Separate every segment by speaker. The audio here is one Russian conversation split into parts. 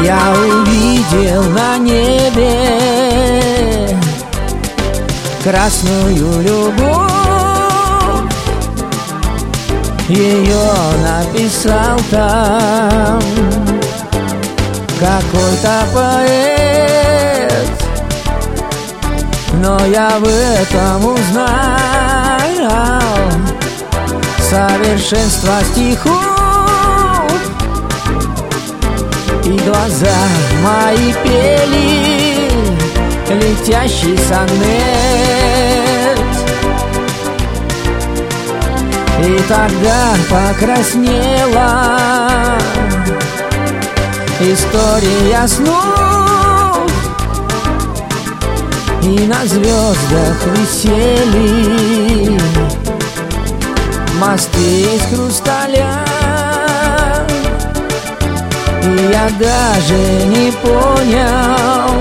Speaker 1: Я увидел на небе красную любовь. Ее написал там какой-то поэт, но я в этом узнал совершенство стихов. И глаза мои пели летящий сонет. И тогда покраснела история снов, и на звездах висели мосты из хрусталя. И я даже не понял,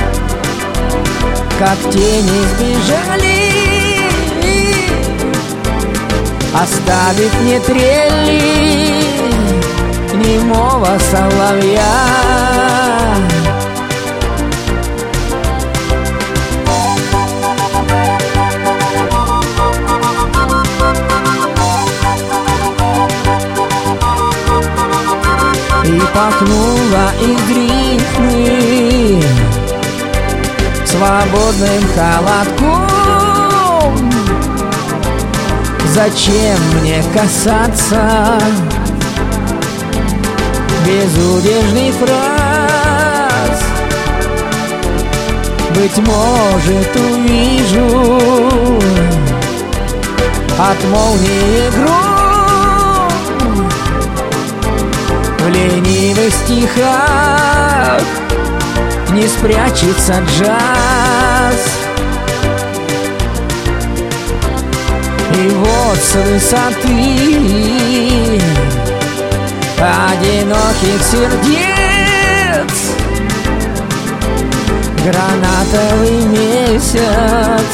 Speaker 1: как тени сбежали, оставив мне трели немого соловья. И пахнуло из рифмы свободным холодком. Зачем мне касаться безудержных фраз? Быть может, увижу от молнии гром в ленивых стихах не спрячется джаз. И вот с высоты одиноких сердец гранатовый месяц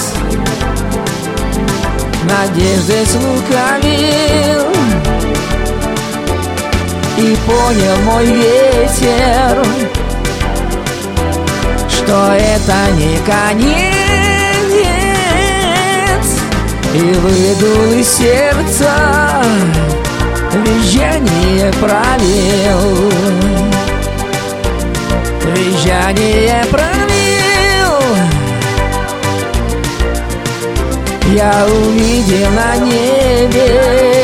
Speaker 1: надеждой слукавил. И понял мой ветер, что это не конец, и выдул из сердца визжание правил. Визжание правил. Я увидел на небе